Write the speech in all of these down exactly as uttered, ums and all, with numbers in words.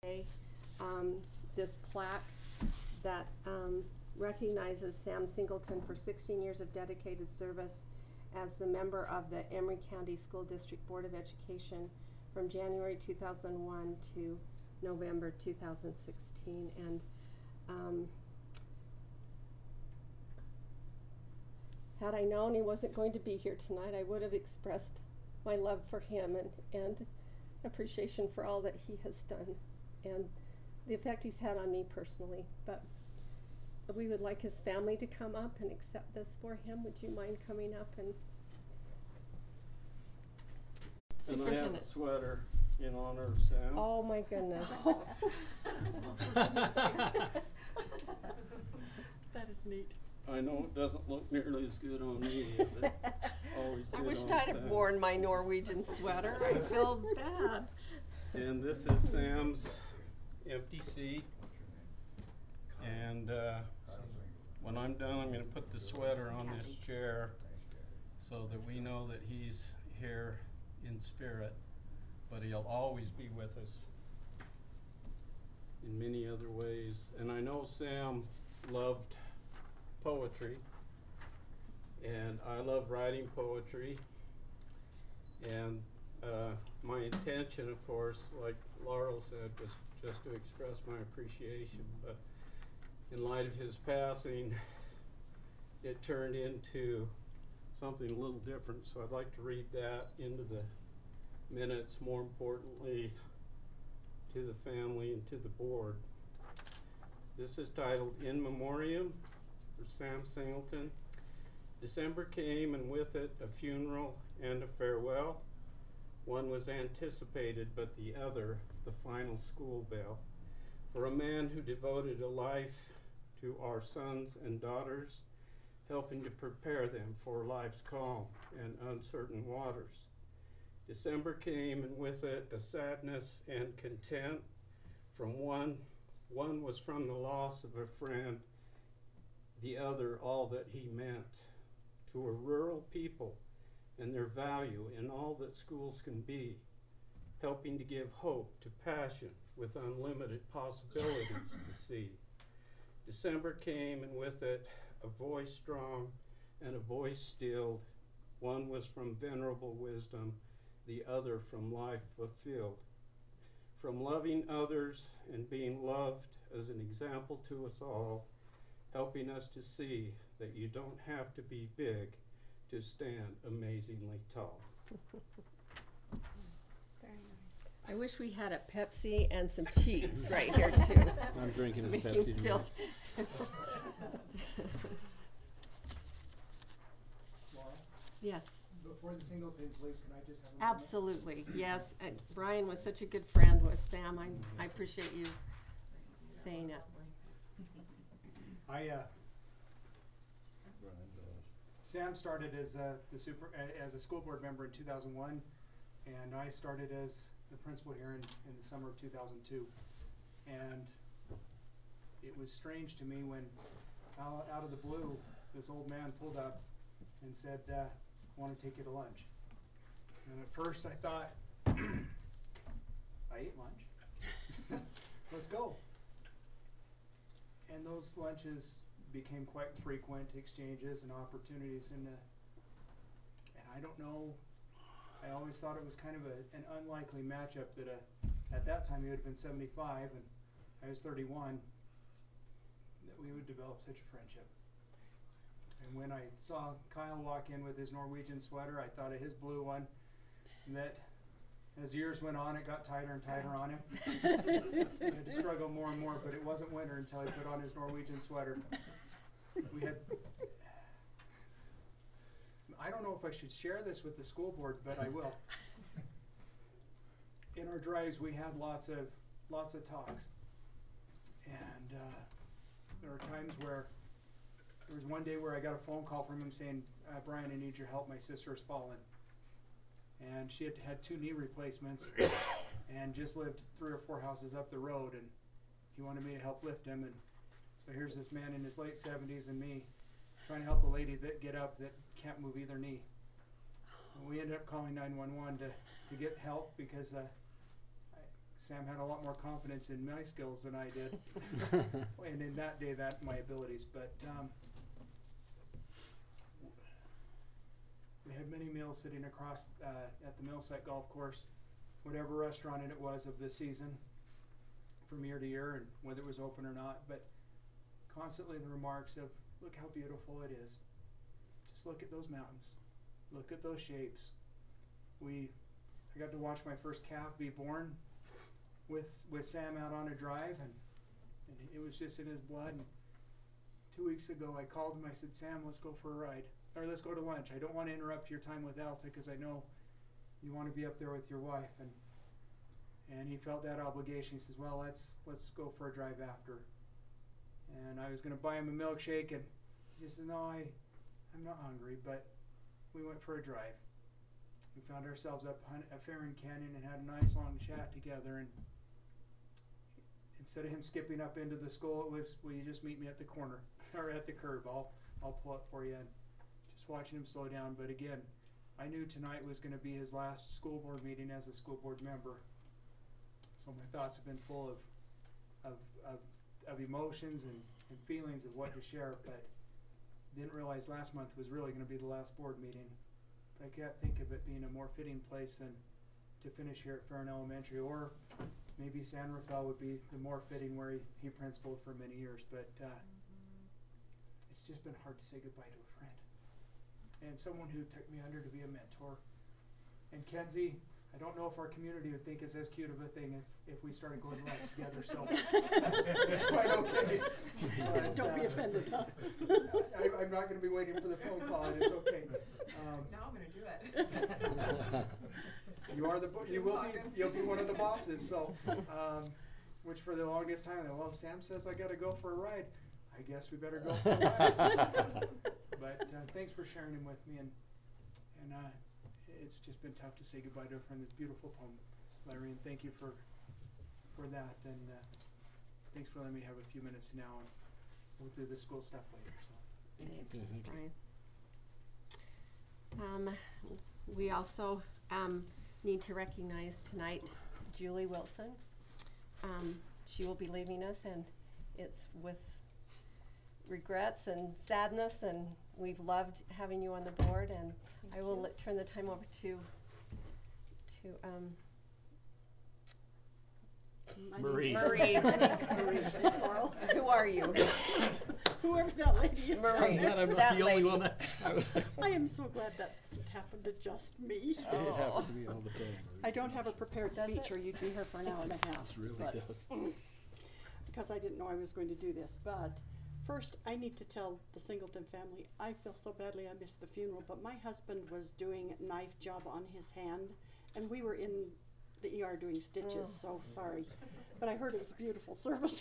Um, this plaque that um, recognizes Sam Singleton for sixteen years of dedicated service as the member of the Emery County School District Board of Education from January two thousand one to November two thousand sixteen. And um, had I known he wasn't going to be here tonight, I would have expressed my love for him and, and appreciation for all that he has done and the effect he's had on me personally. But we would like his family to come up and accept this for him. Would you mind coming up and And I have a sweater in honor of Sam. Oh my goodness. That is neat. I know it doesn't look nearly as good on me as it always did I wish on I'd have Sam. worn my Norwegian sweater. I feel bad. And this is Sam's empty seat. And uh, when I'm done, I'm going to put the sweater on this chair so that we know that he's here in spirit, but he'll always be with us in many other ways. And I know Sam loved poetry, and I love writing poetry. And uh, my intention, of course, like Laurel said, was just to express my appreciation. But in light of his passing, it turned into something a little different. So I'd like to read that into the minutes, more importantly, to the family and to the board. This is titled In Memoriam for Sam Singleton. December came, and with it a funeral and a farewell. One was anticipated, but the other the final school bell. For a man who devoted a life to our sons and daughters, helping to prepare them for life's calm and uncertain waters. December came, and with it a sadness and content. From one, one was from the loss of a friend, the other all that he meant to a rural people and their value in all that schools can be, helping to give hope to passion with unlimited possibilities to see. December came, and with it a voice strong and a voice stilled. One was from venerable wisdom, the other from life fulfilled. From loving others and being loved as an example to us all, helping us to see that you don't have to be big to stand amazingly tall. Very nice. I wish we had a Pepsi and some cheese right here too. I'm drinking his Make Pepsi him tonight. Laura? Yes. Before the Singletons leave, can I just have a moment? Absolutely, yes. And Brian was such a good friend with Sam. I, I appreciate you saying it. I, uh, Sam started as uh, the super uh, as a school board member in two thousand one, and I started as the principal here in, in the summer of two thousand two. And it was strange to me when, out, out of the blue, this old man pulled up and said, uh, "I want to take you to lunch." And at first I thought, I ate lunch. Let's go. And those lunches became quite frequent exchanges and opportunities, and uh, and I don't know, I always thought it was kind of a, an unlikely matchup that uh, at that time he would have been seventy-five and I was thirty-one, that we would develop such a friendship. And when I saw Kyle walk in with his Norwegian sweater, I thought of his blue one, and that as years went on, it got tighter and tighter on him. I had to struggle more and more, but it wasn't winter until he put on his Norwegian sweater. We had, I don't know if I should share this with the school board, but I will. In our drives, we had lots of lots of talks, and uh, there were times where there was one day where I got a phone call from him saying, uh, "Brian, I need your help. My sister has fallen." And she had had two knee replacements and just lived three or four houses up the road, and he wanted me to help lift him. And so here's this man in his late seventies and me trying to help a lady that get up that can't move either knee. And we ended up calling nine one one to, to get help because uh, I, Sam had a lot more confidence in my skills than I did, and in that day, that my abilities. But um, we had many meals sitting across uh, at the Millsite Golf Course, whatever restaurant it was of the season, from year to year, and whether it was open or not. But constantly the remarks of, "Look how beautiful it is. Just look at those mountains. Look at those shapes." We, I got to watch my first calf be born with with Sam out on a drive, and and it was just in his blood. And two weeks ago, I called him. I said, "Sam, let's go for a ride, or let's go to lunch. I don't want to interrupt your time with Alta because I know you want to be up there with your wife." And and he felt that obligation. He says, "Well, let's let's go for a drive after." And I was going to buy him a milkshake, and he said, "No, I I'm not hungry." But we went for a drive. We found ourselves up at Farron Canyon and had a nice long chat together. And instead of him skipping up into the school, it was, "Will you just meet me at the corner or at the curb? I'll I'll pull up for you." And just watching him slow down. But again, I knew tonight was going to be his last school board meeting as a school board member. So my thoughts have been full of of of, of emotions and, and feelings of what to share. But didn't realize last month was really going to be the last board meeting. I can't think of it being a more fitting place than to finish here at Farron Elementary, or maybe San Rafael would be the more fitting, where he, he principaled for many years. But uh, mm-hmm. It's just been hard to say goodbye to a friend and someone who took me under to be a mentor. And Kenzie, I don't know if our community would think it's as cute of a thing if, if we started going to lunch together, so it's quite okay. But, Don't uh, be offended, huh? I, I'm not going to be waiting for the phone call, and it's okay. Um, now I'm going to do it. You are the bo- you will be you'll be one of the bosses. So, um, which for the longest time, I thought, well, if Sam says I got to go for a ride, I guess we better go for a ride. But uh, thanks for sharing him with me, and and uh, it's just been tough to say goodbye to a friend. It's a beautiful poem, Larry, and thank you for for that. And uh, thanks for letting me have a few minutes now, and we'll do the school stuff later. So, thank Thanks, you. Thank Brian. Um, we also um, need to recognize tonight Julie Wilson. Um, she will be leaving us, and it's with regrets and sadness, and we've loved having you on the board. And Thank I will you. let, turn the time over to to um, My Marie. name's Marie. Marie. Carl. Who are you? Whoever that lady is. Marie. I'm glad I'm not that the only lady. one that I was I am so glad that doesn't happen to just me. Oh. It happens to me all the time. I don't have a prepared Does speech, it? or you'd be here for an hour and a half. It really but does. Because I didn't know I was going to do this. But first, I need to tell the Singleton family, I feel so badly I missed the funeral, but my husband was doing a knife job on his hand, and we were in the E R doing stitches, Oh. so sorry. But I heard it was a beautiful service.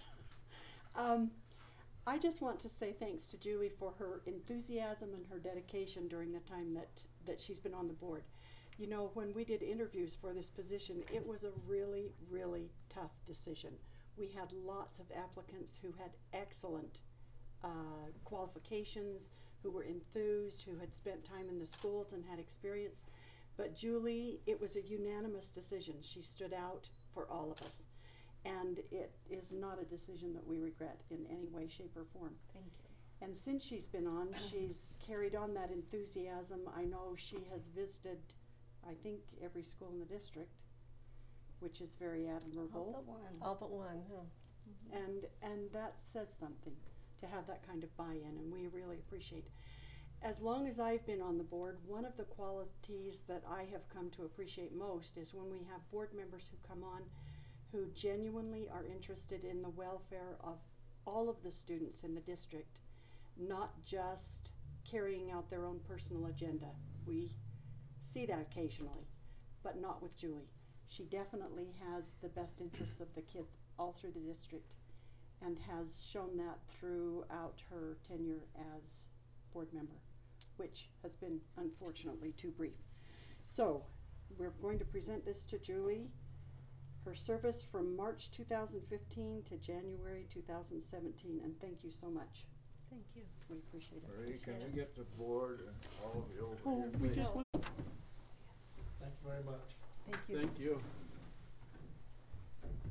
um, I just want to say thanks to Julie for her enthusiasm and her dedication during the time that, that she's been on the board. You know, when we did interviews for this position, it was a really, really tough decision. We had lots of applicants who had excellent uh, qualifications, who were enthused, who had spent time in the schools and had experience. But Julie, it was a unanimous decision. She stood out for all of us. And it is not a decision that we regret in any way, shape, or form. Thank you. And since she's been on, she's carried on that enthusiasm. I know she has visited, I think, every school in the district, which is very admirable. All but one. All but one, huh? Mm-hmm. And and that says something, to have that kind of buy-in, and we really appreciate. As long as I've been on the board, one of the qualities that I have come to appreciate most is when we have board members who come on who genuinely are interested in the welfare of all of the students in the district, not just carrying out their own personal agenda. We see that occasionally, but not with Julie. She definitely has the best interests of the kids all through the district, and has shown that throughout her tenure as board member, which has been unfortunately too brief. So we're going to present this to Julie. Her service from March two thousand fifteen to January two thousand seventeen, and thank you so much. Thank you. We appreciate it. Marie, can Appreciate we it. get the board and all of you over Oh, here, we please? just want Thank you very much. Thank you. Thank you.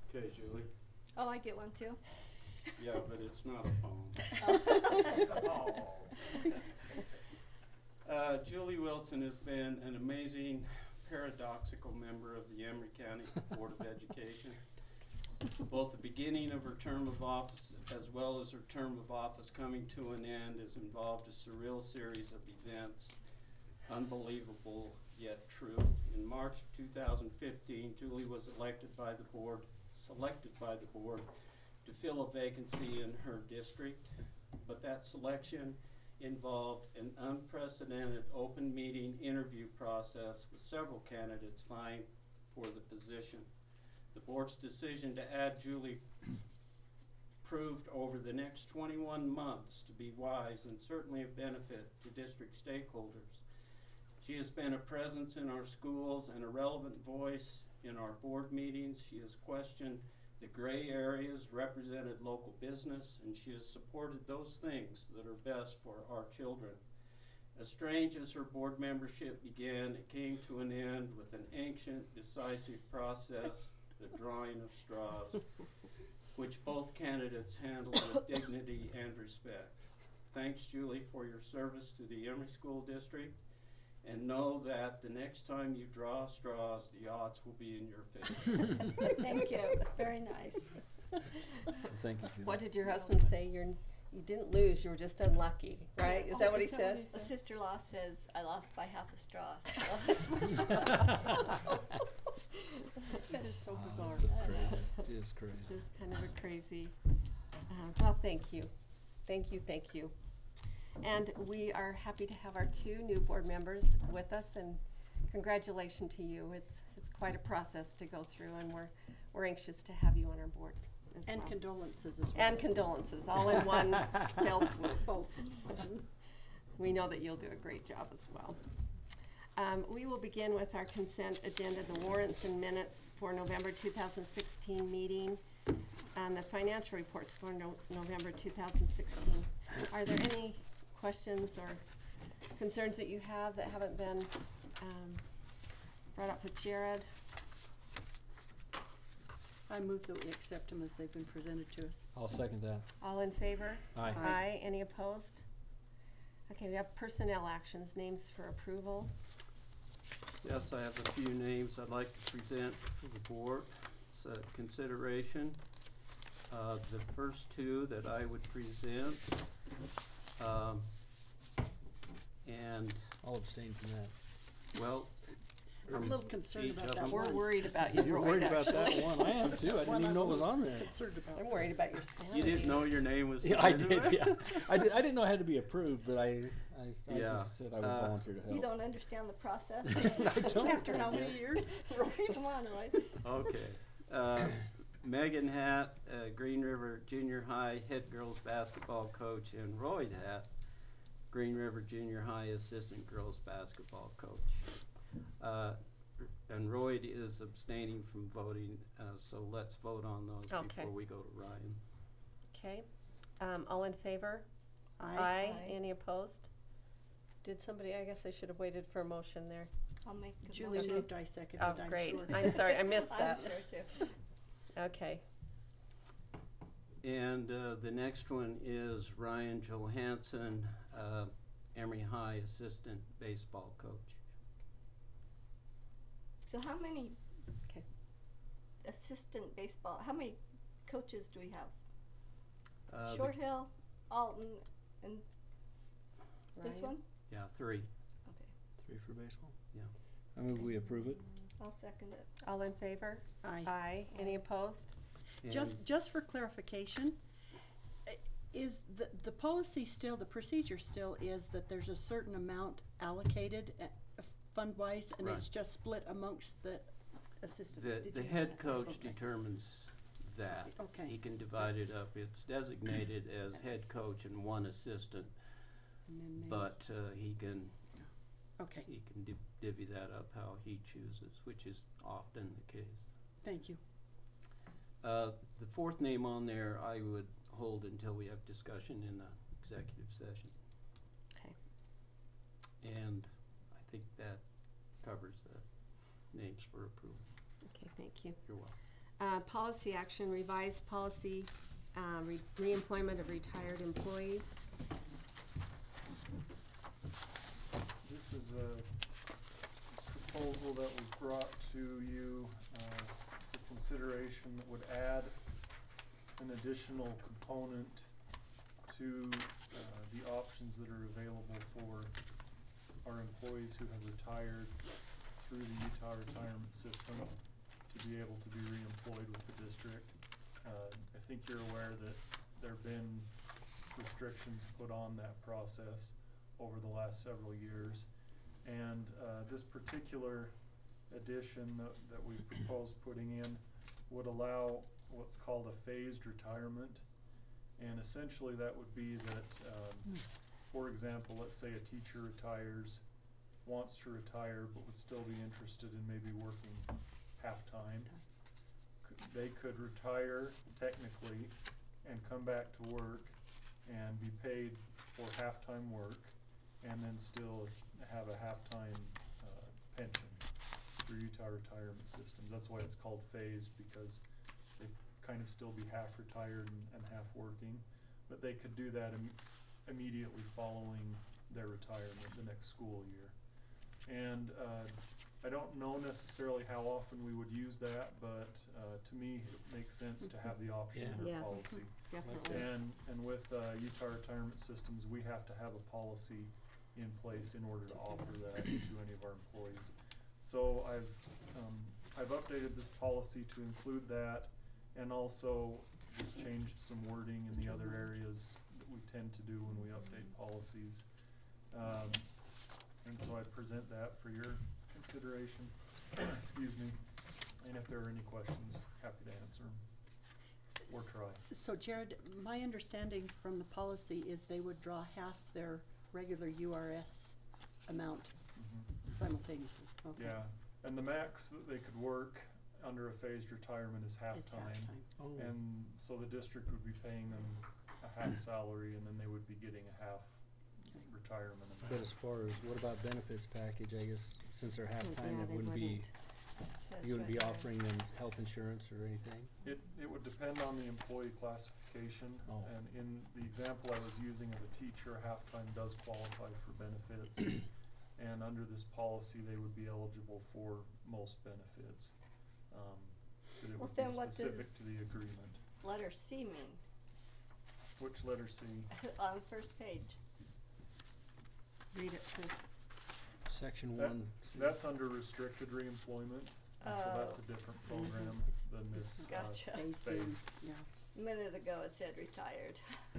Okay, Julie. Oh, I get one too? Yeah, but it's not a poem. Oh. Uh, Julie Wilson has been an amazing, paradoxical member of the Emory County Board of Education. Both the beginning of her term of office as well as her term of office coming to an end has involved a surreal series of events, unbelievable yet true. In March of two thousand fifteen, Julie was elected by the board, selected by the board to fill a vacancy in her district, but that selection involved an unprecedented open meeting interview process with several candidates vying for the position. The board's decision to add Julie proved over the next twenty-one months to be wise and certainly a benefit to district stakeholders. She has been a presence in our schools and a relevant voice in our board meetings. She has questioned the gray areas, represented local business, and she has supported those things that are best for our children. As strange as her board membership began, it came to an end with an ancient, decisive process, the drawing of straws, which both candidates handled with dignity and respect. Thanks, Julie, for your service to the Emory School District, and know that the next time you draw straws, the odds will be in your favor. Thank you. Very nice. Thank you, Julie. What did your husband say? You're, you didn't lose, you were just unlucky, right? Is that what he said? A sister-in-law says I lost by half a straw. That is so Wow, bizarre. that's a crazy. It is crazy. Just kind of a crazy, uh, well, thank you. Thank you, thank you. And we are happy to have our two new board members with us, and congratulations to you. It's it's quite a process to go through, and we're we're anxious to have you on our board as And well. condolences as well. And condolences, all in one fell swoop. Both. We know that you'll do a great job as well. Um, we will begin with our consent agenda, the warrants and minutes for November two thousand sixteen meeting, and the financial reports for no- November two thousand sixteen. Are there any questions or concerns that you have that haven't been um, brought up with Jared? I move that we accept them as they've been presented to us. I'll second that. All in favor? Aye. Aye. Aye. Any opposed? Okay, we have personnel actions, names for approval. Yes, I have a few names I'd like to present to the board. So consideration. Uh, the first two that I would present, um, and I'll abstain from that. well, I'm a from little concerned each about of that them. We're one. worried about you, You're Roy, worried about actually. that one. I am too. I didn't One even I'm know a it was little on there. concerned about. I'm worried about your sanity. You didn't know your name was Yeah, I submitted? did. Yeah, I did. I didn't know it had to be approved, but I, I, I Yeah, just said I would uh, volunteer to help. You don't understand the process? I don't. After how many Yes. years? Come on, Roy. Okay. Uh, Megan Hatt, uh, Green River Junior High head girls basketball coach, and Roy Hatt, Green River Junior High assistant girls basketball coach. Uh, and Roy is abstaining from voting, uh, so let's vote on those Okay. before we go to Ryan. Okay. Um, all in favor? Aye. Aye. Any opposed? Did somebody, I guess I should have waited for a motion there. I'll make a Julie motion. moved, I seconded, Oh, I'm great. sure. I'm sorry, I missed that. I'm sure too. Okay. And uh, the next one is Ryan Johansson, uh, Emory High assistant baseball coach. So how many Okay. assistant baseball, how many coaches do we have? Uh, the- Short Hill, Alton, and this Ryan? one? Yeah, three. Okay, Three for baseball. Yeah. I move we approve it. I'll second it. All in favor? Aye. Aye. Any opposed? Just, And just for clarification, i- is the, the policy still, the procedure still is that there's a certain amount allocated at, uh, fund-wise, and it's Right. just split amongst the assistants? The, Did the you- head coach Okay. determines that. Okay. He can divide it That's- up. It's designated as head coach and one assistant, And then they- but uh, he can Okay, he can div- divvy that up how he chooses, which is often the case. thank you. Uh, the fourth name on there I would hold until we have discussion in the executive session. Okay. And I think that covers the names for approval. Okay, thank you. You're welcome. Uh, policy action, revised policy, uh, re- reemployment of retired employees. This is a proposal that was brought to you uh, for consideration that would add an additional component to uh, the options that are available for our employees who have retired through the Utah retirement system to be able to be reemployed with the district. Uh, I think you're aware that there have been restrictions put on that process over the last several years. And uh, this particular addition that, that we propose putting in would allow what's called a phased retirement. And essentially that would be that, um, for example, let's say a teacher retires, wants to retire, but would still be interested in maybe working half-time. They could retire technically and come back to work and be paid for half-time work and then still have a half-time uh, pension through Utah retirement systems. That's why it's called phased, because they kind of still be half retired and, and half working, but they could do that im- immediately following their retirement the next school year. And uh, I don't know necessarily how often we would use that, but uh, to me it makes sense to have the option Yeah. in our Yes, policy. definitely. And and with uh, Utah retirement systems, we have to have a policy in place in order to offer that to any of our employees. So I've um, I've updated this policy to include that, and also just changed some wording in the other areas that we tend to do when we update policies. Um, and so I present that for your consideration. Excuse me. And if there are any questions, happy to answer them or try. So Jared, my understanding from the policy is they would draw half their regular U R S amount Mm-hmm. simultaneously. Okay. Yeah, and the max that they could work under a phased retirement is half It's time. half-time. Oh. And so the district would be paying them a half salary, and then they would be getting a half Okay. retirement amount. But as far as, what about benefits package, I guess, since they're half-time, yeah, it they wouldn't be, Says you wouldn't be right there. offering them health insurance or anything? It, it would depend on the employee classification, Oh. and in the example I was using of a teacher, half-time does qualify for benefits. And under this policy, they would be eligible for most benefits. Um, but it Well, would be then what does specific to the agreement. letter C mean? Which letter C? On the first page. Read it first. Section That, one. that's under restricted reemployment, and so that's Oh. a different Mhm. program It's- than it's this not uh, Gotcha. Phased in, phased. yeah. A minute ago it said retired.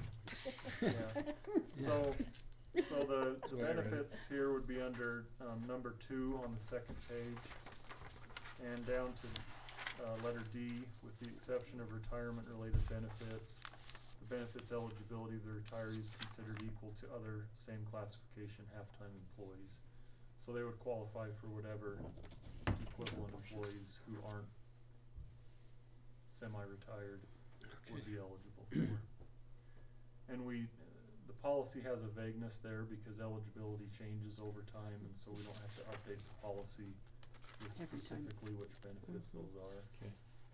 Yeah. So, so the, the That's what I read. benefits here would be under um, number two on the second page, and down to uh, letter D, with the exception of retirement-related benefits. The benefits eligibility of the retiree is considered equal to other same classification half-time employees. So they would qualify for whatever equivalent employees who aren't semi-retired would be eligible for. And we, the policy has a vagueness there because eligibility changes over time, and so we don't have to update the policy with Every time. specifically which benefits Mhm. those are. Okay.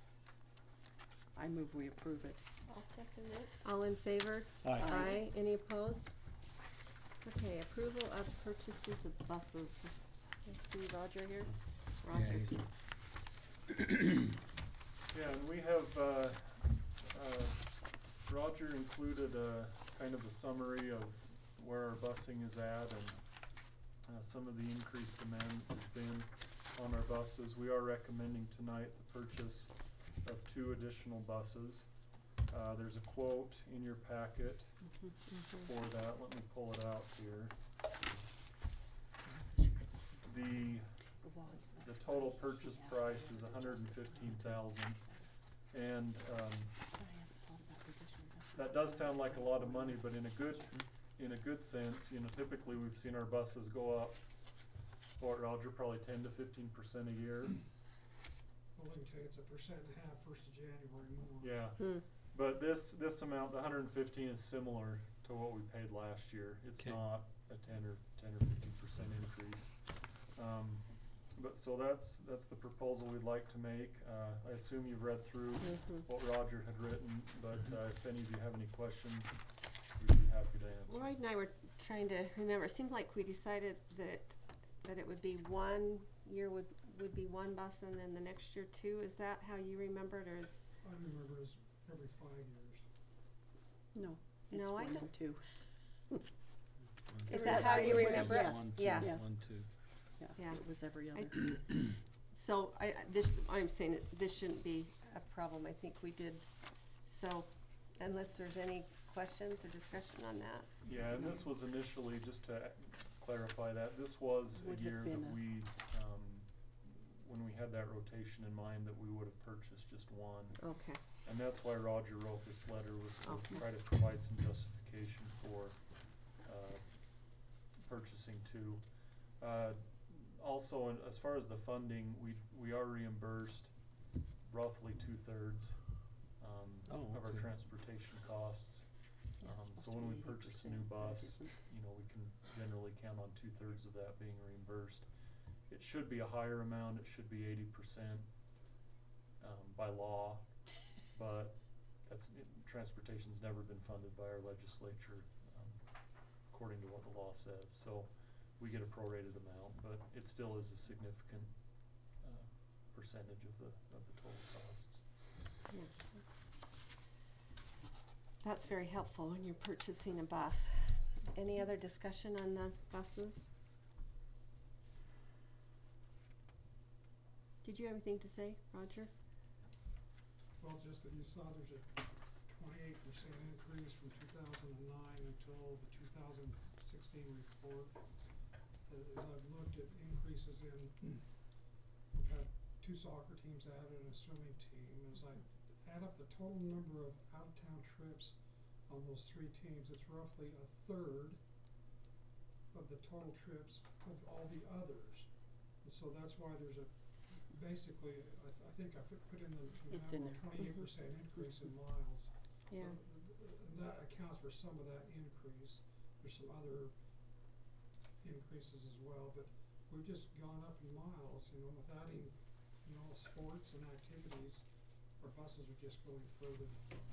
I move we approve it. I'll second it. All in favor? Aye. Aye. Any opposed? Okay, approval of purchases of buses. I see Roger here. Yeah, Roger. he's Yeah, and we have, uh, uh, Roger included a kind of a summary of where our busing is at and uh, some of the increased demand that there's been on our buses. We are recommending tonight the purchase of two additional buses. Uh, there's a quote in your packet Mhm, mhm. for that. Let me pull it out here. The Was, the that's total why purchase he asked price me is to a hundred and adjust it fifteen prior to thousand, the and um, But I hadn't thought about reducing that. that does sound like a lot of money, but in a good in a good sense, you know, typically we've seen our buses go up, what, Roger, probably ten to fifteen percent a year. Well, I can tell you it's a percent and a half first of January more. Yeah. Hmm. But this this amount, the hundred and fifteen, is similar to what we paid last year. It's Okay. not a ten or ten or fifteen percent increase. Um, but so that's, that's the proposal we'd like to make. Uh, I assume you've read through Mhm. what Roger had written, but, uh, if any of you have any questions, we'd be happy to answer. Lloyd and I were trying to remember, it seems like we decided that it, that it would be one year would, would be one bus and then the next year two, is that how you remembered, or is? I remember it was every five years. No, it's No, I one don't. and two. Is Every that how other you was- remember it? yes, One, two, Yeah. Yes. one, two. Yeah, Yeah. it was every I- other. So I, I, this, I'm saying that this shouldn't be a problem, I think we did, so unless there's any questions or discussion on that. Yeah, and this was initially, just to clarify that, this was Would a have year been that a- we, um, when we had that rotation in mind, that we would have purchased just one. Okay. And that's why Roger wrote this letter, was to Okay. try to provide some justification for, uh, purchasing two. Uh, also, in, as far as the funding, we, we are reimbursed roughly two-thirds, um, Oh, of our okay. transportation costs. Yeah, Um, it's so supposed when to we be purchase a eighty new percent, but it bus, isn't. you know, we can generally count on two-thirds of that being reimbursed. It should be a higher amount, it should be eighty percent, um, by law, but that's, it, transportation's never been funded by our legislature, um, according to what the law says, so we get a prorated amount, but it still is a significant, uh, percentage of the, of the total costs. Yeah. That's very helpful when you're purchasing a bus. Any other discussion on the buses? Did you have anything to say, Roger? Well, just that you saw there's a twenty-eight percent increase from two thousand and nine until the two thousand sixteen report. Uh, As I've looked at increases in, we've had two soccer teams added and a swimming team. As I add up the total number of out-of-town trips on those three teams, it's roughly a third of the total trips of all the others. And so that's why there's a, basically, I, th- I think I put, put in the, the It's in memo, there. twenty-eight percent increase in miles. Yeah. So th- th- and that accounts for some of that increase. There's some other increases as well, but we've just gone up in miles, you know, with adding, you know, sports and activities, our buses are just going further.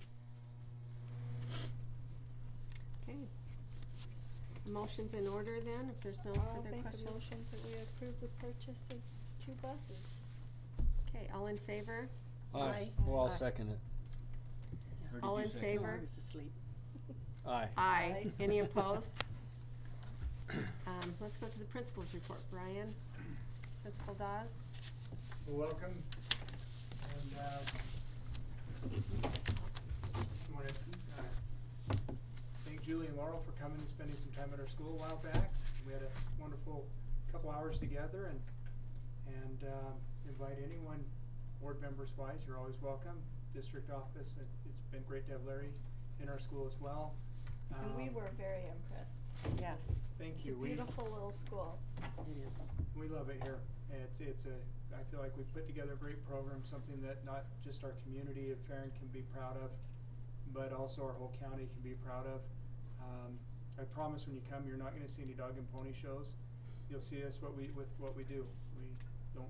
Okay. Motion's in order then, if there's no I'll further make questions? a motion that we approve the purchase of two buses. Okay, all in favor? Aye. Aye. Well, I'll Aye. second it. Yeah. Or did All you in second it? No, favor? I was asleep. Aye. Aye. Aye. Any opposed? Um, let's go to the principal's report. Brian? Principal Dawes? Well, welcome, and, uh, I wanna, uh, thank Julie and Laurel for coming and spending some time at our school a while back. We had a wonderful couple hours together, and, and, um, invite anyone, board members wise, you're always welcome. District office, it, it's been great to have Larry in our school as well. And we Um, were very impressed. Yes. Thank It's you. a We- beautiful little school. It is. We love it here. It's, it's a, I feel like we've put together a great program, something that not just our community of Farron can be proud of, but also our whole county can be proud of. Um, I promise when you come, you're not gonna see any dog and pony shows. You'll see us what we, with what we do. We don't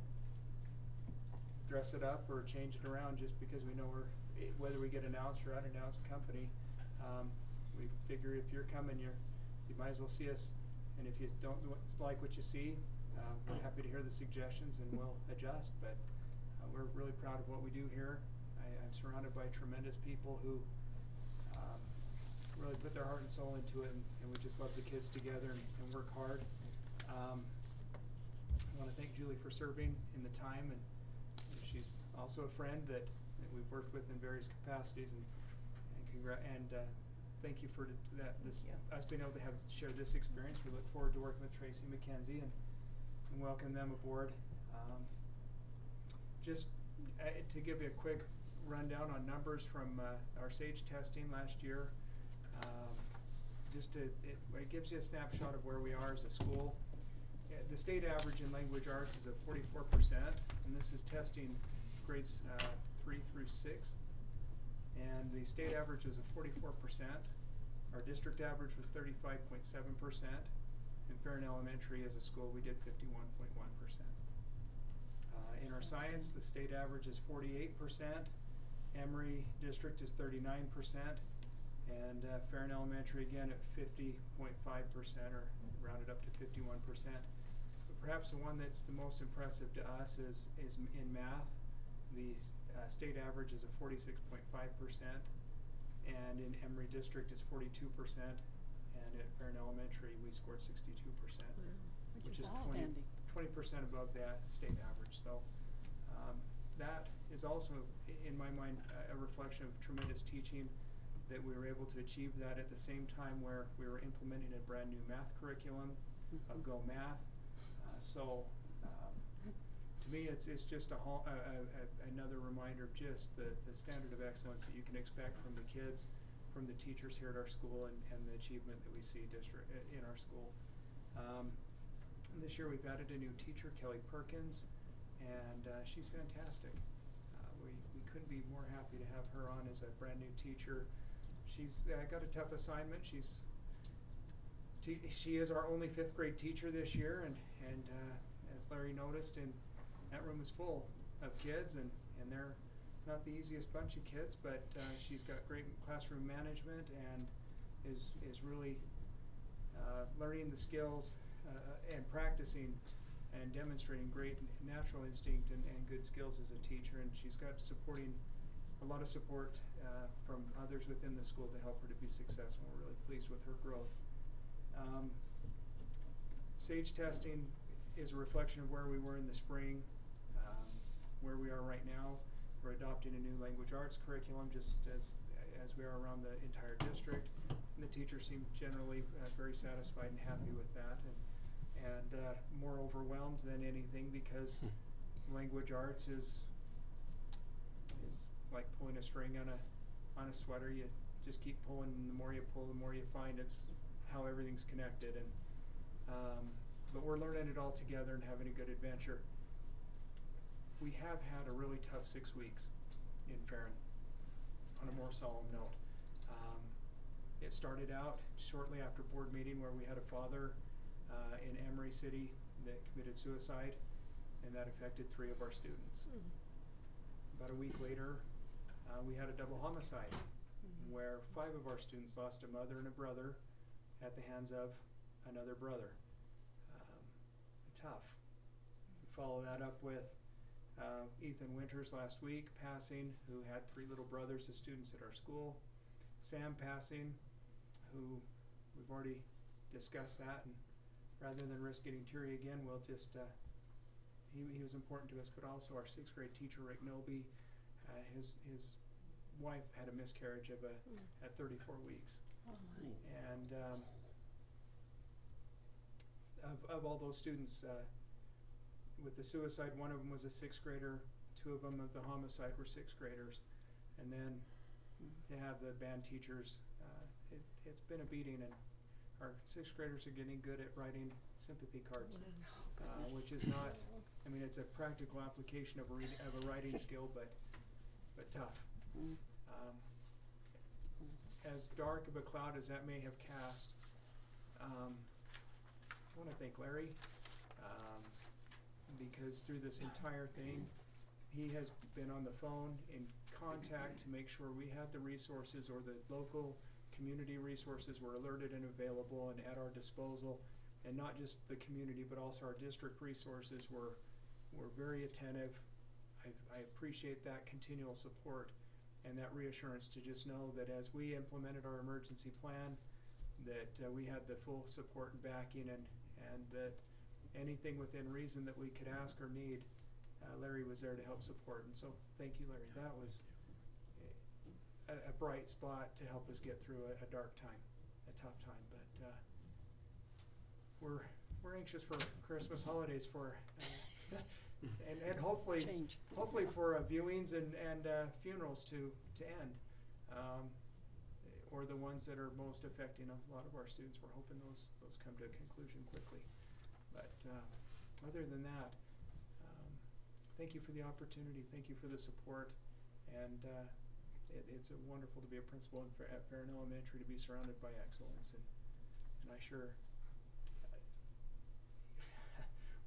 dress it up or change it around just because we know we're, eh, whether we get announced or unannounced company. Um, we figure if you're coming, you're, you might as well see us. And if you don't like what you see, uh, we're happy to hear the suggestions and we'll adjust, but, uh, we're really proud of what we do here. I, I'm surrounded by tremendous people who, um, really put their heart and soul into it, and, and we just love the kids together and, and work hard. Um, I wanna thank Julie for serving in the time, and she's also a friend that, that we've worked with in various capacities, and, and congrat, and, uh, thank you for th- that, this, Thank you. us being able to have, share this experience. We look forward to working with Tracy McKenzie and, and welcome them aboard. Um, just, uh, to give you a quick rundown on numbers from, uh, our SAGE testing last year, um, just to, it, it gives you a snapshot of where we are as a school. Uh, the state average in language arts is at forty-four percent, and this is testing grades, uh, three through six. And the state average was at forty-four percent. Our district average was thirty-five point seven percent. In Farron Elementary as a school, we did fifty-one point one percent. Uh, in our science, the state average is forty-eight percent. Emory district is thirty-nine percent. And uh, Farron Elementary again at fifty point five percent, or rounded up to fifty-one percent. But perhaps the one that's the most impressive to us is, is in math. The uh, state average is a forty-six point five percent, and in Emory district is forty-two percent, and at Farron Elementary we scored sixty-two percent, Wow. which Which is is twenty, outstanding. twenty percent above that state average. So um, that is also, in my mind, a, a reflection of tremendous teaching, that we were able to achieve that at the same time where we were implementing a brand new math curriculum Mm-hmm. of Go Math. Uh, so um, to me, it's it's just a, a, a, a another reminder of just the, the standard of excellence that you can expect from the kids, from the teachers here at our school, and, and the achievement that we see district in our school. Um, this year we've added a new teacher, Kelly Perkins, and uh, she's fantastic. Uh, we, we couldn't be more happy to have her on as a brand new teacher. She's uh, got a tough assignment. She's te she is our only fifth grade teacher this year, and and uh, as Larry noticed, and that room is full of kids, and and they're not the easiest bunch of kids, but uh, she's got great classroom management and is is really uh, learning the skills uh, and practicing and demonstrating great natural instinct and, and good skills as a teacher, and she's got supporting a lot of support uh, from others within the school to help her to be successful. We're really pleased with her growth. Um, SAGE testing is a reflection of where we were in the spring, um, where we are right now. We're adopting a new language arts curriculum just as as we are around the entire district. And the teachers seem generally uh, very satisfied and happy with that, and and uh, more overwhelmed than anything, because language arts is is like pulling a string on a on a sweater. You just keep pulling, and the more you pull, the more you find it's how everything's connected. And um, but we're learning it all together and having a good adventure. We have had a really tough six weeks in Farron. On a more solemn note, um, it started out shortly after board meeting where we had a father uh, in Emory City that committed suicide, and that affected three of our students. Mm. About a week later, uh, we had a double homicide mm-hmm. where five of our students lost a mother and a brother at the hands of another brother. Um, tough. We follow that up with uh, Ethan Winters last week passing, who had three little brothers as students at our school. Sam passing, who we've already discussed that, and rather than risk getting teary again, we'll just uh, he, he was important to us. But also our sixth grade teacher, Rick Noby, uh, his his wife had a miscarriage of a mm. at thirty-four weeks. Oh my. And um, of, of all those students, uh, with the suicide, one of them was a sixth grader, two of them of the homicide were sixth graders, and then mm. to have the band teachers, uh, it, it's been a beating, and our sixth graders are getting good at writing sympathy cards, oh, uh, which is not, I mean, it's a practical application of a, read, of a writing skill, but but tough. Mm. Um, as dark of a cloud as that may have cast, um, I want to thank Larry, um, because through this entire thing, he has been on the phone in contact to make sure we had the resources, or the local community resources were alerted and available and at our disposal, and not just the community but also our district resources were were very attentive. I, I appreciate that continual support and that reassurance to just know that as we implemented our emergency plan, that uh, we had the full support and backing, and and that anything within reason that we could ask or need, uh, Larry was there to help support. And so thank you, Larry. That was a, a bright spot to help us get through a, a dark time, a tough time. But uh, we're we're anxious for Christmas holidays, for uh, and and hopefully Change. hopefully for uh, viewings and and uh, funerals to to end, um, or the ones that are most affecting a lot of our students. We're hoping those those come to a conclusion quickly. But uh, other than that, um, thank you for the opportunity. Thank you for the support, and uh, it, it's a wonderful to be a principal in, at Farron Elementary, to be surrounded by excellence, and and I sure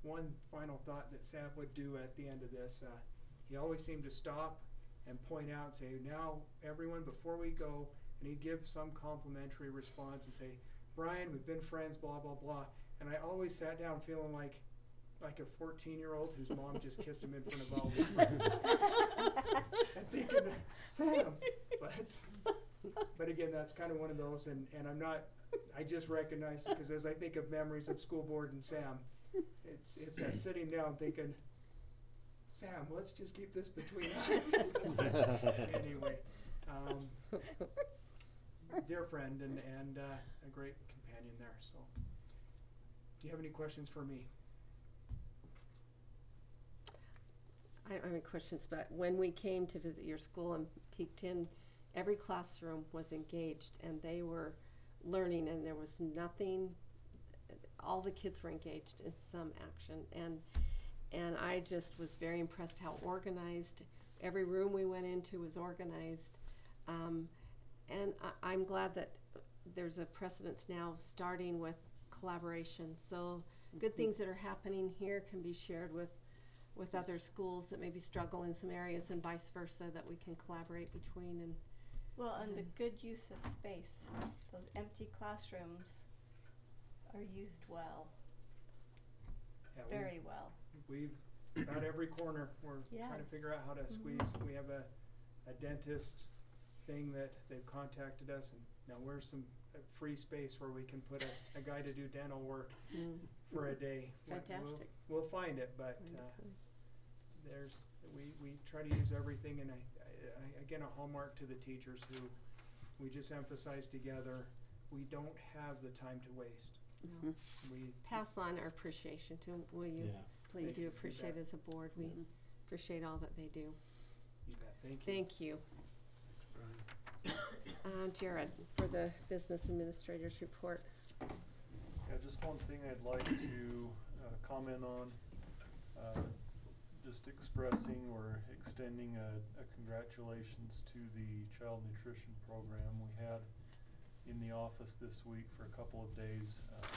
one final thought that Sam would do at the end of this. Uh, he always seemed to stop and point out and say, now everyone, before we go, and he'd give some complimentary response and say, Brian, we've been friends, blah, blah, blah. And I always sat down feeling like like a fourteen year old whose mom just kissed him in front of all his friends. And thinking, Sam, but but again, that's kind of one of those, and, and I'm not, I just recognize it because as I think of memories of school board and Sam, it's it's that sitting down thinking, Sam, let's just keep this between us. Anyway, um, dear friend and, and uh, a great companion there. So, do you have any questions for me? I don't have any questions, but when we came to visit your school and peeked in, every classroom was engaged and they were learning, and there was nothing, all the kids were engaged in some action, and and I just was very impressed how organized every room we went into was organized, um, and I, I'm glad that there's a precedence now starting with collaboration, so good things that are happening here can be shared with with Yes. other schools that maybe struggle in some areas and vice versa, that we can collaborate between. And Well, and the good use of space. Those empty classrooms are used well, Yeah, very well. We've about every corner we're Yeah. trying to figure out how to squeeze. Mhm. We have a, a dentist thing that they've contacted us, and now where's some uh, free space where we can put a, a guy to do dental work mm, for a day. We'll- Fantastic. We'll, we'll find it, but find a uh, place. there's we, we try to use everything, and I, I, I, again a hallmark to the teachers who we just emphasize together. We don't have the time to waste. No. We Pass on our appreciation to them, will you? Yeah. We Thank do you. You appreciate bet. as a board. We Mhm. appreciate all that they do. You bet. Thank you. Thank you. Brian. Uh, Jared, for the business administrator's report. Yeah, just one thing I'd like to uh, comment on, uh, just expressing or extending a, a congratulations to the child nutrition program. We had in the office this week for a couple of days um,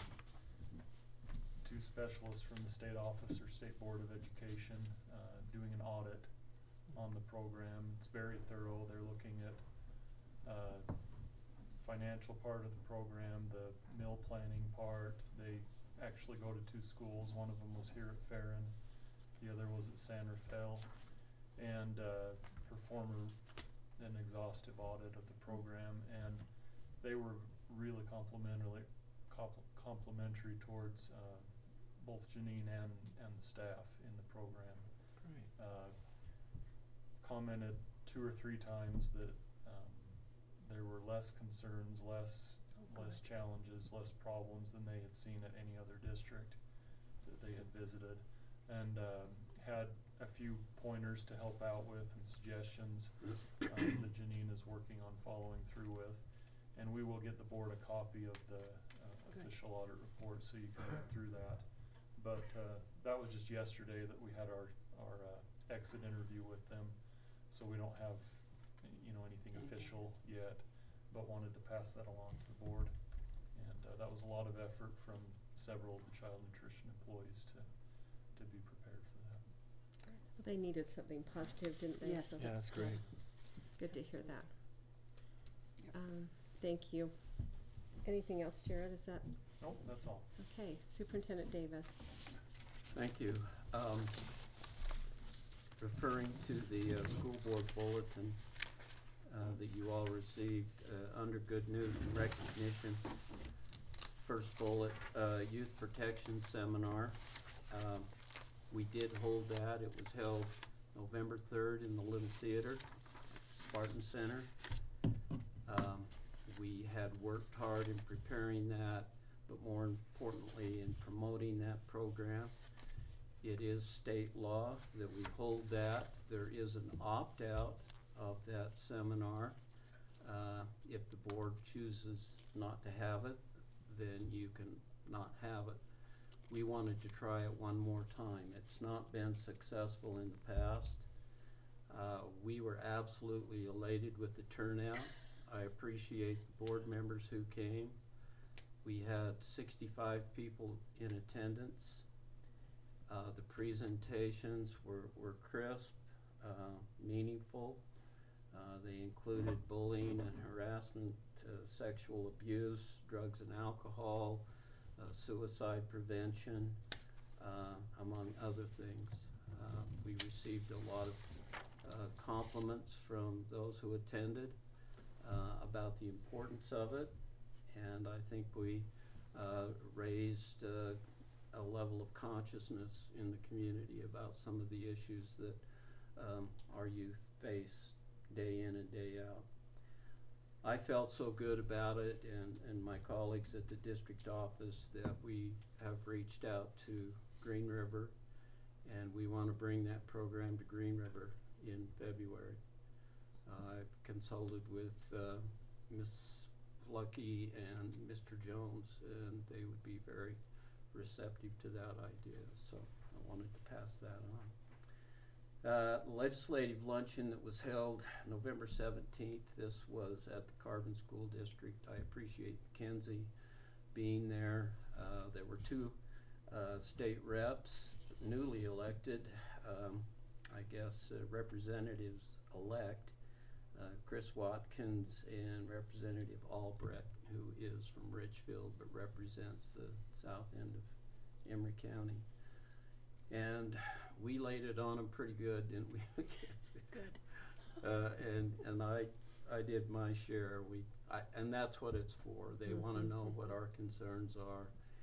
two specialists from the state office or State Board of Education uh, doing an audit on the program. It's very thorough. They're looking at uh, financial part of the program, the meal planning part. They actually go to two schools. One of them was here at Farron, the other was at San Rafael, and uh, perform a, an exhaustive audit of the program. And they were really complimentary, compl- complimentary towards uh, both Janine and, and the staff in the program. Great. Uh, commented two or three times that um, there were less concerns, less Oh, less good. challenges, less problems than they had seen at any other district that they had visited, and um, had a few pointers to help out with and suggestions um, that Janine is working on following through with, and we will get the board a copy of the uh, official audit report so you can look through that. But uh, that was just yesterday that we had our our uh, exit interview with them, so we don't have you know anything official yet, but wanted to pass that along to the board. And uh, that was a lot of effort from several of the child nutrition employees to to be prepared for that. They needed something positive, didn't they? Yes. So Yeah, that's great. Good to hear that. Yep. Um, thank you. Anything else, Jared? Is that Nope, that's all. okay? Superintendent Davis. Thank you. Um, referring to the uh, school board bulletin uh, that you all received uh, under good news and recognition, first bullet, uh, youth protection seminar. Um, we did hold that. It was held November third in the Little Theater, Spartan Center. Um, we had worked hard in preparing that, but more importantly in promoting that program. It is state law that we hold that. There is an opt-out of that seminar. Uh, if the board chooses not to have it, then you can not have it. We wanted to try it one more time. It's not been successful in the past. Uh, we were absolutely elated with the turnout. I appreciate the board members who came. We had sixty-five people in attendance. Uh, the presentations were, were crisp, uh, meaningful. Uh, they included bullying and harassment, uh, sexual abuse, drugs and alcohol, uh, suicide prevention, uh, among other things. Uh, we received a lot of uh, compliments from those who attended uh, about the importance of it, and I think we uh, raised uh, a level of consciousness in the community about some of the issues that um, our youth face day in and day out. I felt so good about it, and, and my colleagues at the district office, that we have reached out to Green River, and we want to bring that program to Green River in February. Uh, I've consulted with uh, Miss Lucky and Mister Jones, and they would be very receptive to that idea, so I wanted to pass that on. Uh, legislative luncheon that was held November seventeenth. This was at the Carbon School District. I appreciate Mackenzie being there. Uh, there were two uh, state reps, newly elected, um, I guess, uh, representatives-elect, uh, Chris Watkins and Representative Albrecht, who is from Richfield but represents the south end of Emery County. And we laid it on them pretty good, didn't we, Mackenzie? Good. Uh, and and I I did my share. We I, and that's what it's for. They mm-hmm. want to know what our concerns are,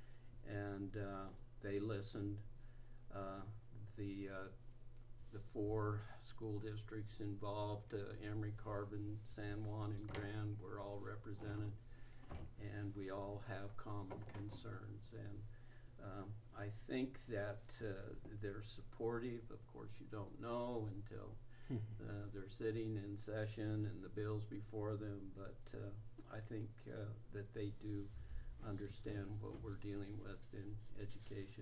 and uh, they listened. Uh, the uh, the four school districts involved, uh, Emery, Carbon, San Juan, and Grand, were all represented, and we all have common concerns. And um, I think that uh, they're supportive. Of course, you don't know until uh, they're sitting in session and the bill's before them, but uh, I think uh, that they do understand what we're dealing with in education.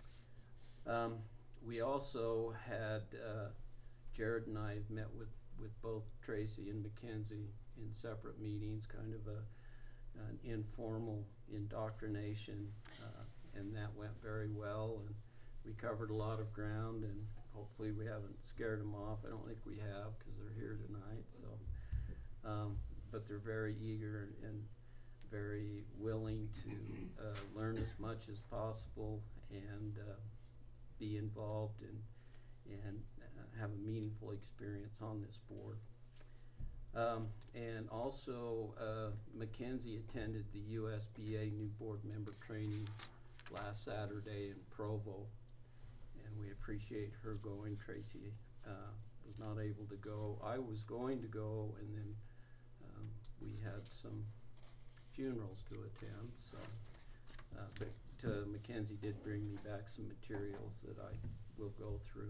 Um, we also had, uh, Jared and I met with, with both Tracy and Mackenzie in separate meetings, kind of a an informal indoctrination, uh, and that went very well, and we covered a lot of ground, and hopefully we haven't scared them off. I don't think we have, because they're here tonight, so um, but they're very eager and very willing to uh, learn as much as possible and uh, be involved and and uh, have a meaningful experience on this board. Um, and also, uh, Mackenzie attended the U S B A new board member training last Saturday in Provo, and we appreciate her going. Tracy uh, was not able to go. I was going to go, and then um, we had some funerals to attend, so uh, but uh, Mackenzie did bring me back some materials that I will go through.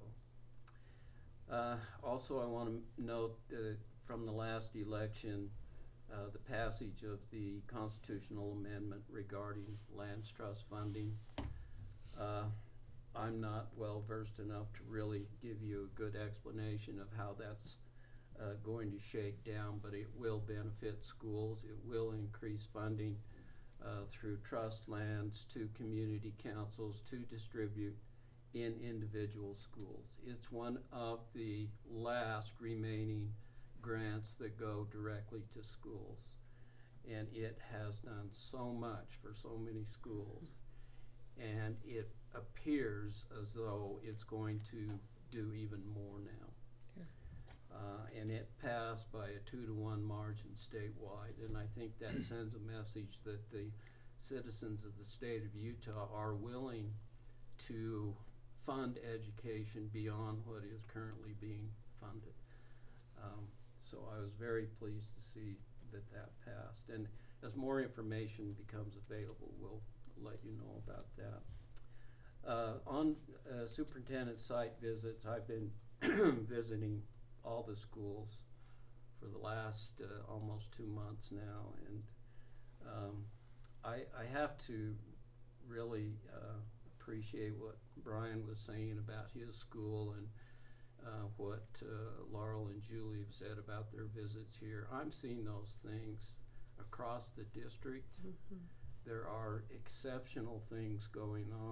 So uh, also, I want to note uh, from the last election, uh, the passage of the constitutional amendment regarding lands trust funding. Uh, I'm not well versed enough to really give you a good explanation of how that's uh, going to shake down, but it will benefit schools. It will increase funding uh, through trust lands to community councils to distribute in individual schools. It's one of the last remaining grants that go directly to schools, and it has done so much for so many schools, and it appears as though it's going to do even more now. Okay. Uh, and it passed by a two to one margin statewide, and I think that sends a message that the citizens of the state of Utah are willing to fund education beyond what is currently being funded. Um, so I was very pleased to see that that passed, and as more information becomes available, we'll let you know about that. Uh, on uh, superintendent site visits, I've been visiting all the schools for the last uh, almost two months now, and um, I, I have to really uh, appreciate what Brian was saying about his school, and uh, what uh, Laurel and Julie have said about their visits here. I'm seeing those things across the district. Mm-hmm. There are exceptional things going on.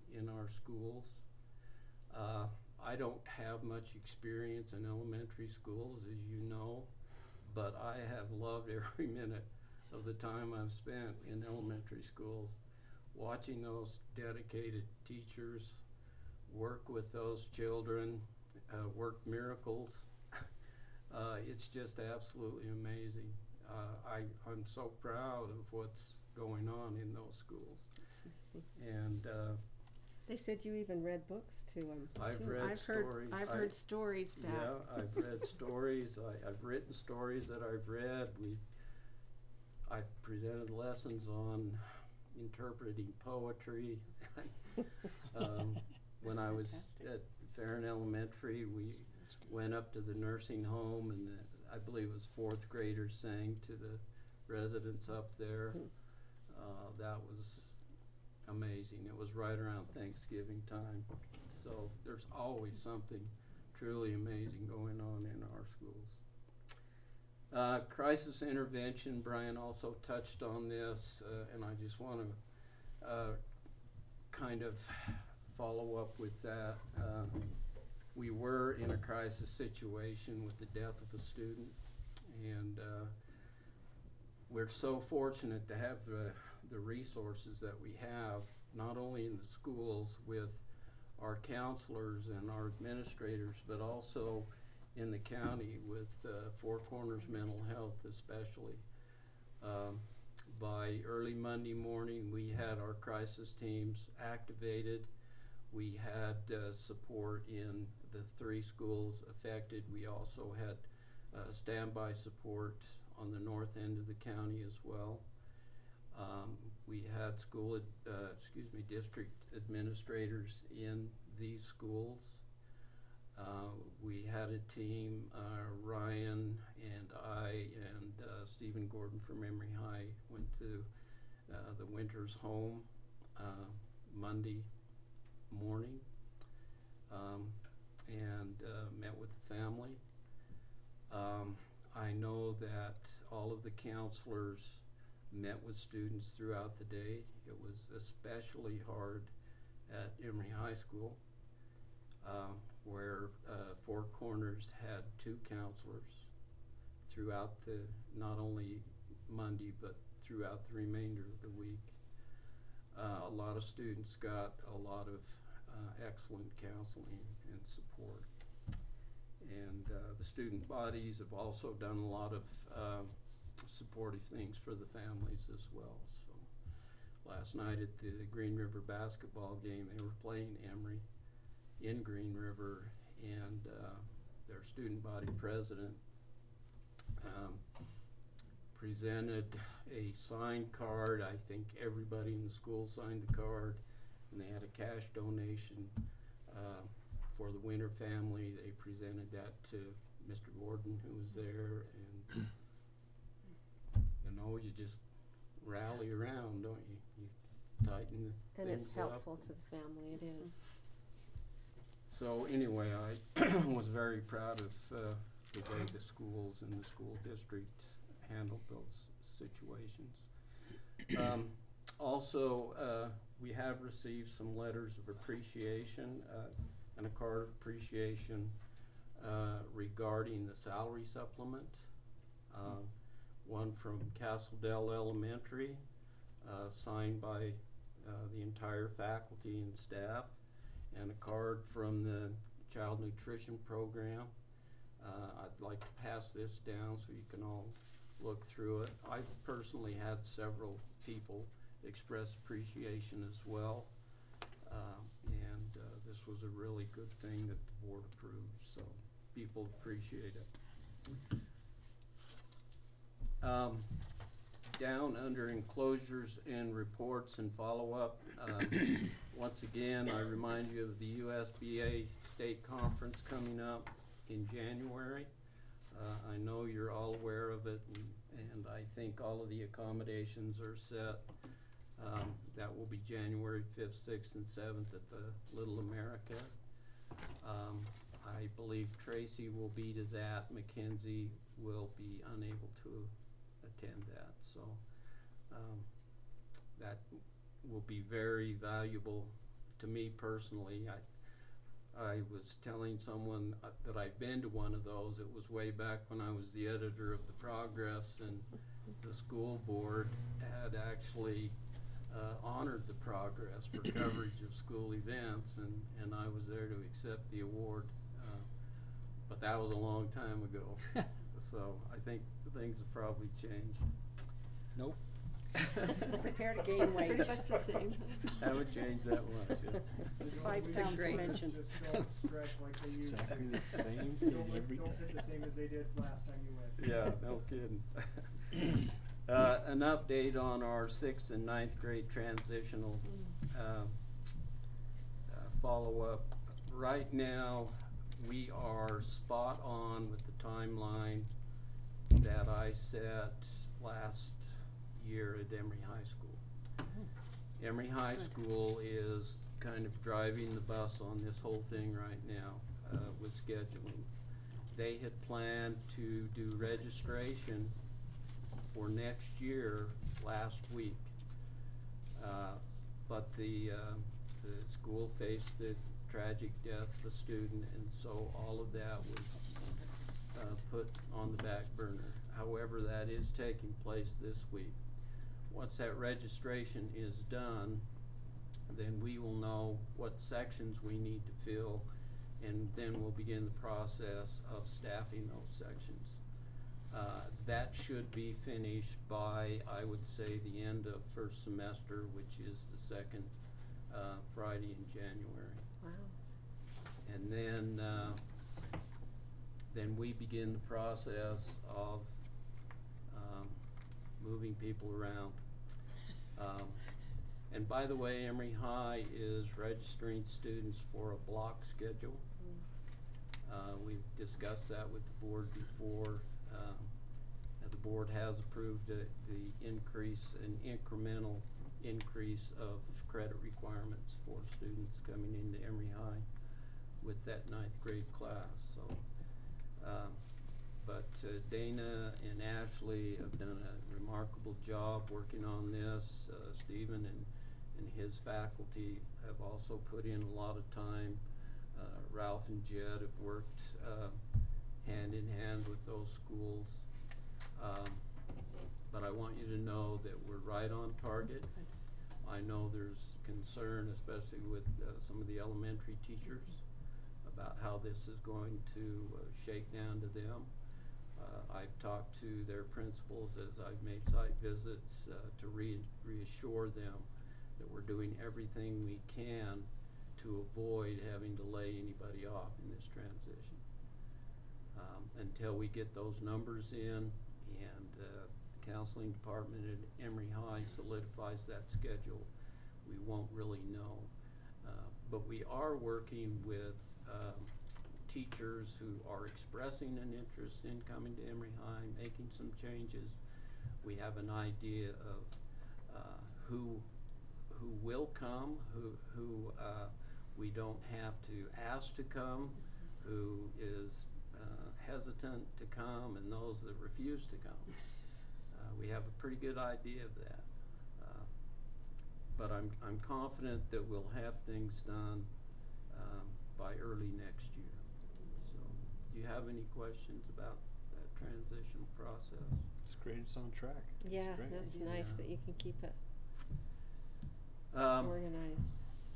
in our schools. Uh, I don't have much experience in elementary schools, as you know, but I have loved every minute of the time I've spent in elementary schools, watching those dedicated teachers work with those children, uh, work miracles. uh, it's just absolutely amazing. Uh, I, I'm so proud of what's going on in those schools. That's amazing. And uh, They said you even read books to them. I've too. read I've heard, stories. I've I- heard stories back. Yeah, I've read stories. I, I've written stories that I've read. We, I've presented lessons on interpreting poetry. um, when I was fantastic. at Farron Elementary, we went up to the nursing home, and the, I believe it was fourth graders sang to the residents up there. Uh, that was amazing. It was right around Thanksgiving time. So there's always something truly amazing going on in our schools. Uh, crisis intervention, Brian also touched on this, uh, and I just want to uh, kind of follow up with that. Uh, we were in a crisis situation with the death of a student, and uh, we're so fortunate to have the, the resources that we have, not only in the schools with our counselors and our administrators, but also in the county with uh, Four Corners Mental Health especially. Um, by early Monday morning, we had our crisis teams activated. We had uh, support in the three schools affected. We also had uh, standby support on the north end of the county as well. Um, we had school, ad, uh, excuse me, district administrators in these schools. Uh, we had a team, uh, Ryan and I and uh, Stephen Gordon from Emory High went to uh, the Winters home uh, Monday morning um, and uh, met with the family. Um, I know that all of the counselors met with students throughout the day. It was especially hard at Emory High School, uh, where uh, Four Corners had two counselors throughout the, not only Monday, but throughout the remainder of the week. Uh, a lot of students got a lot of uh, excellent counseling and support. And uh, the student bodies have also done a lot of uh, supportive things for the families as well. So last night at the Green River basketball game, they were playing Emory in Green River, and uh, their student body president um, presented a signed card. I think everybody in the school signed the card, and they had a cash donation uh, for the Winter family. They presented that to Mister Gordon, who was there, and you know, you just rally around, don't you? You tighten the And things it's up. helpful to the family, it is. So anyway, I was very proud of uh, the way the schools and the school district handled those situations. Um, also, uh, we have received some letters of appreciation uh, and a card of appreciation uh, regarding the salary supplement. Uh, one from Castledale Elementary, uh, signed by uh, the entire faculty and staff, and a card from the Child Nutrition Program. Uh, I'd like to pass this down so you can all look through it. I've personally had several people express appreciation as well, uh, and uh, this was a really good thing that the board approved, so people appreciate it. Um, down under enclosures and reports and follow-up, um, once again, I remind you of the U S B A State Conference coming up in January. Uh, I know you're all aware of it, and, and I think all of the accommodations are set. Um, that will be January fifth, sixth, and seventh at the Little America. Um, I believe Tracy will be to that. Mackenzie will be unable to attend that, so um, that will be very valuable to me personally, I I was telling someone uh, that I'd been to one of those. It was way back when I was the editor of the Progress, and the school board had actually uh, honored the Progress for coverage of school events, and, and I was there to accept the award. Uh, but that was a long time ago. So I think things have probably changed. Nope. Prepare to gain weight. Pretty much the same. Haven't changed that much. Yeah. It's Don't five lose pounds your great. dimension. Just don't stretch like they used to. Exactly the same Don't thing look- every Don't fit the time. same as they did last time you went. Yeah, no kidding. uh, an update on our sixth and ninth grade transitional uh, uh, follow-up. Right now, we are spot on with the timeline that I set last year at Emory High School. Emory High Good. School is kind of driving the bus on this whole thing right now uh, with scheduling. They had planned to do registration for next year last week. Uh, but the, uh, the school faced the tragic death of a student, and so all of that was uh, put on the back burner. However, that is taking place this week. Once that registration is done, then we will know what sections we need to fill, and then we'll begin the process of staffing those sections. Uh, that should be finished by, I would say, the end of first semester, which is the second uh, Friday in January. Wow. And then, uh, then we begin the process of um, moving people around. Um, and by the way, Emory High is registering students for a block schedule. Uh, we've discussed that with the board before. Um, and the board has approved a, the increase, an incremental increase of credit requirements for students coming into Emory High with that ninth grade class. So, um, but uh, Dana and Ashley have done a remarkable job working on this. Uh, Stephen and, and his faculty have also put in a lot of time. Uh, Ralph and Jed have worked uh, hand in hand with those schools. Um, but I want you to know that we're right on target. I know there's concern, especially with uh, some of the elementary teachers, about how this is going to uh, shake down to them. Uh, I've talked to their principals as I've made site visits uh, to re- reassure them that we're doing everything we can to avoid having to lay anybody off in this transition. Um, until we get those numbers in and uh, the counseling department at Emory High solidifies that schedule, we won't really know. Uh, but we are working with um, teachers who are expressing an interest in coming to Emory High, making some changes. We have an idea of uh, who who will come, who who uh, we don't have to ask to come, who is uh, hesitant to come, and those that refuse to come. Uh, we have a pretty good idea of that. Uh, but I'm I'm confident that we'll have things done um, by early next year. So, do you have any questions about that transitional process? It's great. It's on track. Yeah, It's great. that's It is. nice Yeah. that you can keep it Um, organized.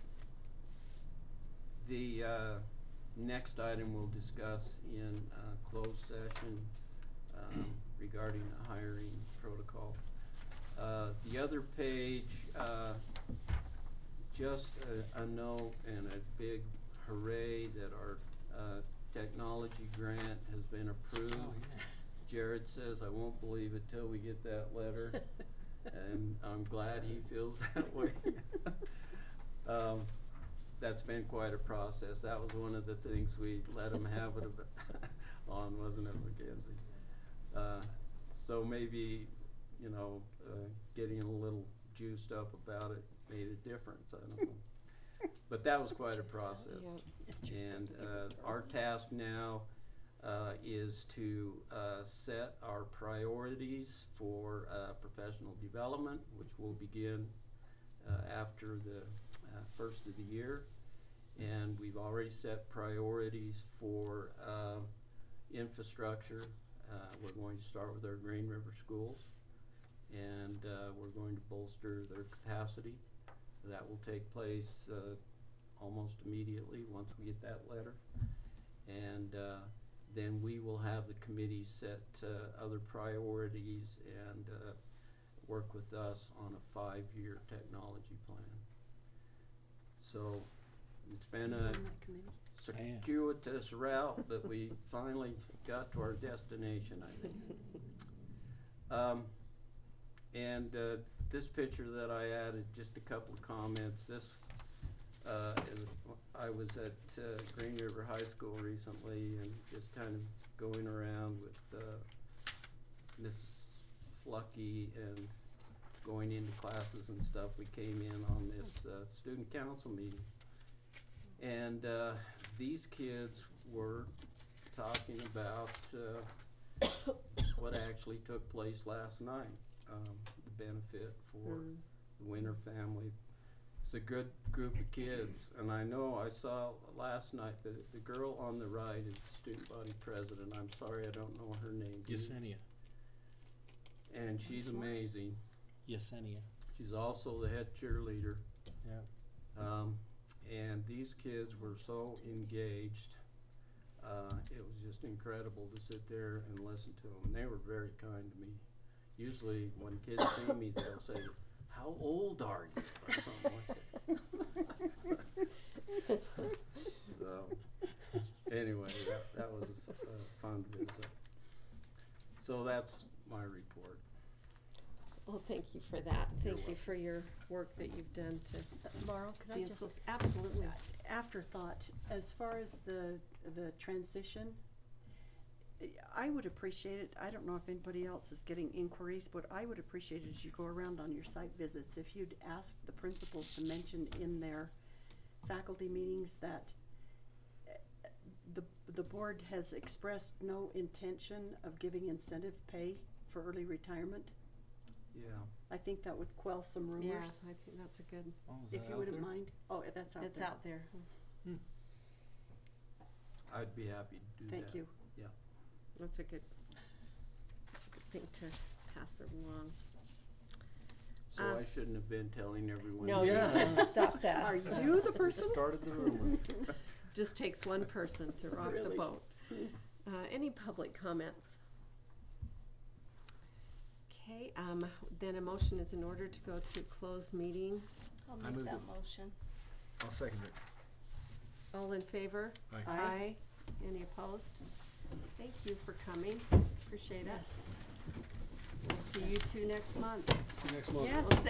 The uh, next item we'll discuss in uh, closed session um, regarding the hiring protocol. Uh, the other page, uh, just a, a note and a big hooray that our uh, technology grant has been approved. Oh, yeah. Jared says, I won't believe it till we get that letter, and I'm glad he feels that way. um, that's been quite a process. That was one of the things we let him have it on, wasn't it, Mackenzie? Uh, so maybe, you know, uh, getting a little juiced up about it made a difference. I don't know. But that was quite a process. Yeah. And uh, our task now uh, is to uh, set our priorities for uh, professional development, which will begin uh, after the uh, uh, first of the year. And we've already set priorities for uh, infrastructure. Uh, we're going to start with our Green River schools, and uh, we're going to bolster their capacity. That will take place uh, almost immediately once we get that letter. And uh, then we will have the committee set uh, other priorities and uh, work with us on a five-year technology plan. So it's been a circuitous route, but we finally got to our destination, I think. Um, and uh, this picture that I added, just a couple of comments. This uh, is, I was at uh, Green River High School recently and just kind of going around with uh, Miss Flucky and going into classes and stuff. We came in on this uh, student council meeting. And uh, these kids were talking about uh, what actually took place last night, um, the benefit for Mm. the Winter family. It's a good group of kids, and I know I saw last night the, the girl on the right is student body president. I'm sorry I don't know her name. Do you? Yesenia. And she's amazing. Yesenia. She's also the head cheerleader. Yeah. Um, and these kids were so engaged. Uh, it was just incredible to sit there and listen to them. They were very kind to me. Usually when kids see me, they'll say, "How old are you?" or something like that. So, anyway, that, that was a, a fun visit. So that's my report. Well, thank you for that. You're Thank you welcome. for your work that you've done to Laurel, could I be just, close. Absolutely. afterthought, as far as the, the transition, I would appreciate it, I don't know if anybody else is getting inquiries, but I would appreciate it as you go around on your site visits, if you'd ask the principals to mention in their faculty meetings that uh, the, the board has expressed no intention of giving incentive pay for early retirement. Yeah. I think that would quell some rumors. Yeah, I think that's a good. Oh, is If that you out wouldn't there? mind. Oh, that's out It's there. out there. Hmm. I'd be happy to do Thank that. you. Yeah. That's a good, that's a good thing to pass along. So Um, I shouldn't have been telling everyone. No, to you do Yeah. should that. stop that. Are you the person? Started the rumor. Just takes one person to rock the Really? boat. Uh, any public comments? Okay, um, then a motion is in order to go to closed meeting. I'll I make moved that it. motion. I'll second it. All in favor? Aye. Aye. Any opposed? Thank you for coming. Appreciate it. Yes. We'll see you two next month. See you next month. Yes. We'll say